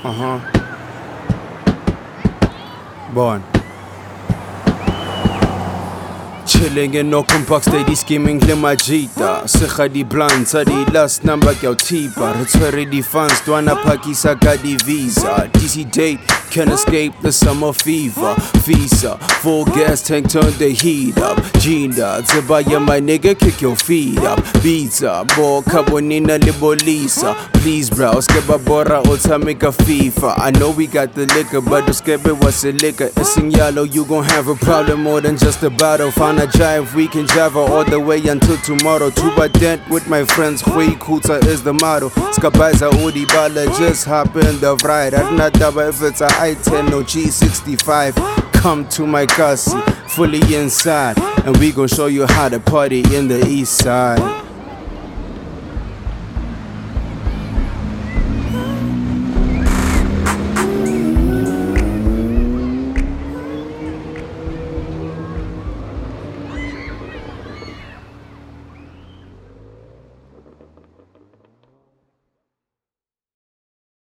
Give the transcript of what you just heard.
Born. Chilling in no compact steady scheming le majita. Sekga di blunt sa di last number ke o thipa. Re tshwere di funds twana phakisa ka di visa. DC date can't escape the summer fever. Visa full gas tank turn the heat up. Gina Zebaya my nigga kick your feet up. Pizza bo kabonina libolisa. Please browse keba bora utamika FIFA. I know we got the liquor but the skebe was a liquor. It's in yellow you gon' have a problem more than just a battle. Find a jive we can java all the way until tomorrow. Tuba dent with my friends. Hui Kuta is the motto. Skabaza Udi Bala just hop in the ride. I'm not double if it's a I-10 or G65. Come to my castle, fully inside, and we gon' show you how to party in the east side.